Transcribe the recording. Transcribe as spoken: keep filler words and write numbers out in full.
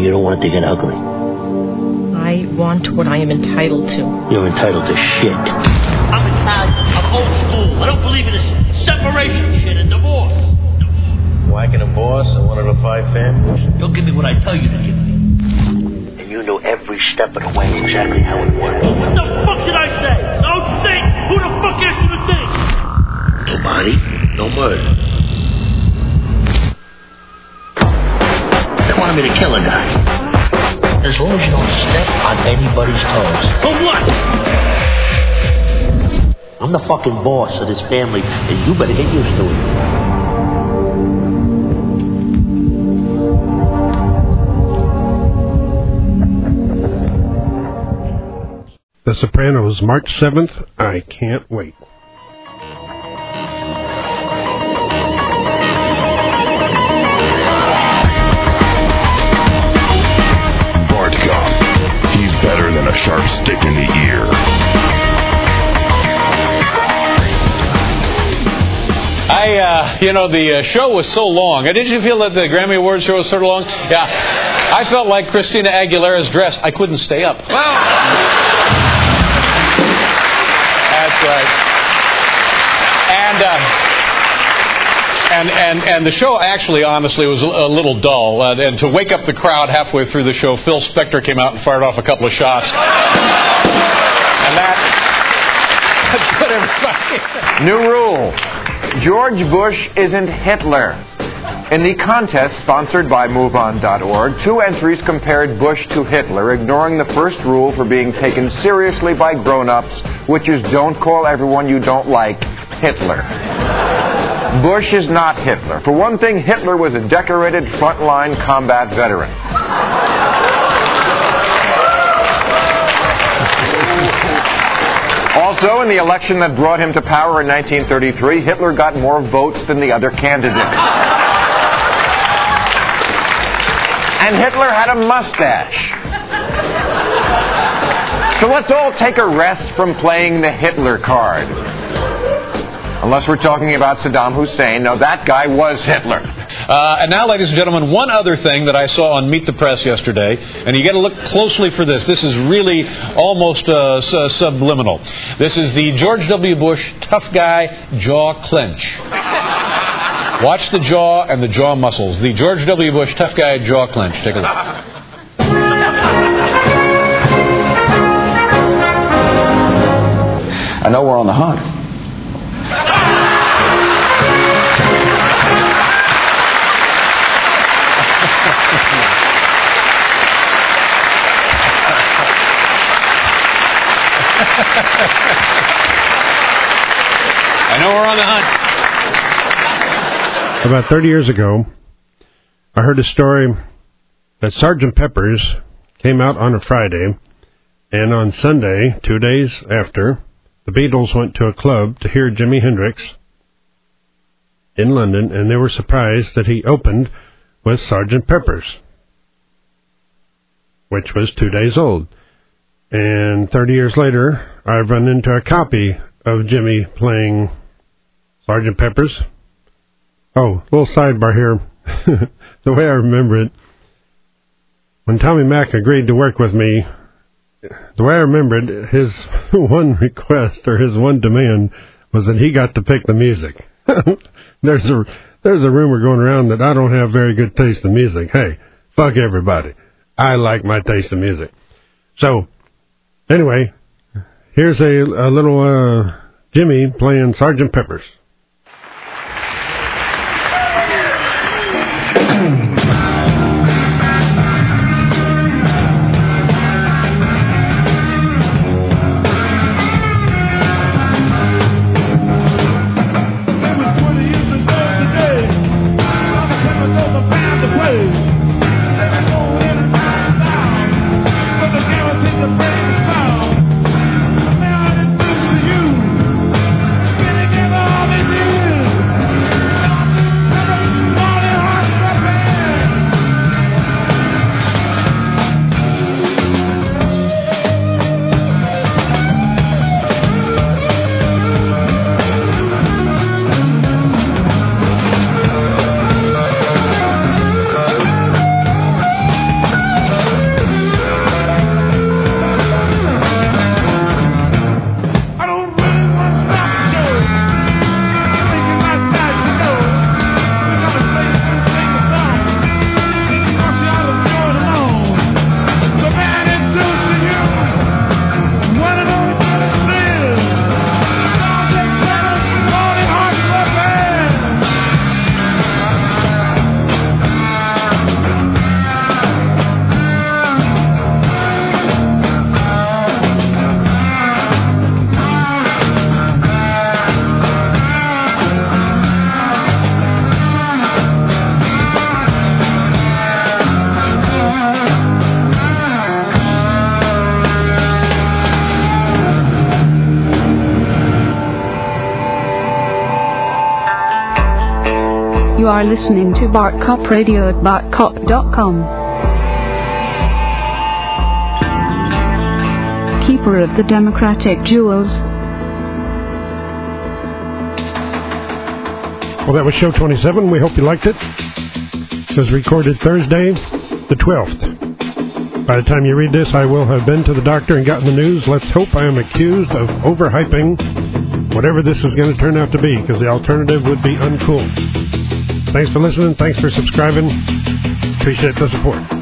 you don't want it to get ugly. I want what I am entitled to. You're entitled to shit. I'm Italian. I'm old school. I don't believe in this separation shit and divorce. Whacking a boss and one of the five families? You'll give me what I tell you to give me. And you know every step of the way exactly how it works. What the fuck did I say? Don't think! Who the fuck asked you to think? No body, no murder. They wanted me to kill a guy. As long as you don't step on anybody's toes. For what? I'm the fucking boss of this family, and you better get used to it. The Sopranos, March seventh. I can't wait. Bart Gump. He's better than a sharp stick in the ear. I, uh, you know, the uh, show was so long. Did you feel that the Grammy Awards show was sort of long? Yeah. I felt like Christina Aguilera's dress. I couldn't stay up. That's right. And, uh, and and and the show actually, honestly, was a, a little dull. Uh, and to wake up the crowd halfway through the show, Phil Spector came out and fired off a couple of shots. And that, that put everybody... New rule. George Bush isn't Hitler. In the contest sponsored by move on dot org, two entries compared Bush to Hitler, ignoring the first rule for being taken seriously by grown-ups, which is don't call everyone you don't like Hitler. Bush is not Hitler. For one thing, Hitler was a decorated frontline combat veteran. Also, in the election that brought him to power in nineteen thirty-three, Hitler got more votes than the other candidate. And Hitler had a mustache. So let's all take a rest from playing the Hitler card. Unless we're talking about Saddam Hussein. No, that guy was Hitler. Uh, and now, ladies and gentlemen, one other thing that I saw on Meet the Press yesterday, and you got to look closely for this. This is really almost uh, su- subliminal. This is the George W. Bush tough guy jaw clench. Watch the jaw and the jaw muscles. The George W. Bush tough guy jaw clench. Take a look. I know we're on the hunt. I know we're on the hunt. About thirty years ago, I heard a story that Sergeant Pepper's came out on a Friday, and on Sunday, two days after, the Beatles went to a club to hear Jimi Hendrix in London, and they were surprised that he opened with Sergeant Pepper's, which was two days old. And thirty years later, I've run into a copy of Jimmy playing Sergeant Pepper's. Oh, little sidebar here. The way I remember it, when Tommy Mac agreed to work with me, the way I remember it, his one request or his one demand was that he got to pick the music. there's a there's a rumor going around that I don't have very good taste in music. Hey, fuck everybody. I like my taste in music. So, anyway, here's a, a little uh, Jimmy playing Sergeant Pepper's. All You are listening to Bart Cop Radio at bart cop dot com. Keeper of the Democratic Jewels. Well, that was show twenty-seven. We hope you liked it. It was recorded Thursday, the twelfth. By the time you read this, I will have been to the doctor and gotten the news. Let's hope I am accused of overhyping whatever this is going to turn out to be, because the alternative would be uncool. Thanks for listening. Thanks for subscribing. Appreciate the support.